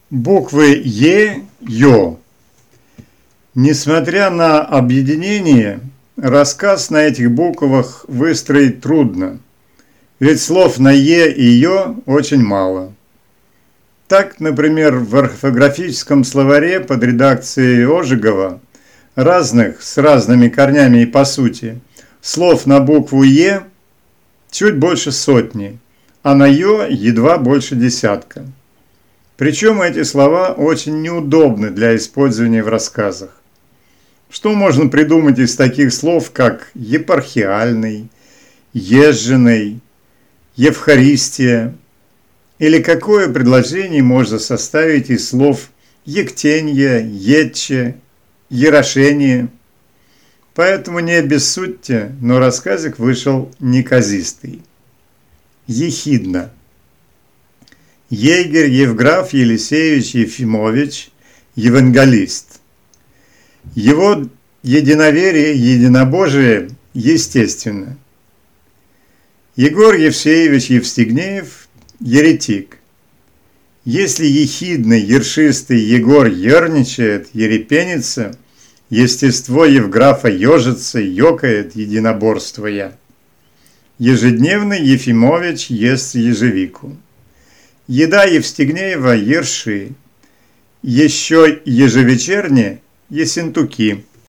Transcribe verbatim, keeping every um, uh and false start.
Буквы Е, Ё. Несмотря на объединение, рассказ на этих буквах выстроить трудно, ведь слов на Е и Ё очень мало. Так, например, в орфографическом словаре под редакцией Ожегова разных с разными корнями и по сути слов на букву Е чуть больше сотни, а на Ё едва больше десятка. Причем эти слова очень неудобны для использования в рассказах. Что можно придумать из таких слов, как епархиальный, езженый, евхаристия? Или какое предложение можно составить из слов ектенье, етче, ерошение? Поэтому не обессудьте, но рассказик вышел неказистый. Ехидна. Егерь Евграф Елисеевич Ефимович, евангелист. Его единоверие, единобожие естественно. Егор Евсеевич Евстигнеев, еретик. Если ехидный, ершистый Егор ерничает, ерепенится, естество Евграфа ежится, ёкает, единоборствуя. Ежедневный Ефимович ест ежевику. Еда Евстигнеева – ерши. Еще ежевечерне – есентуки.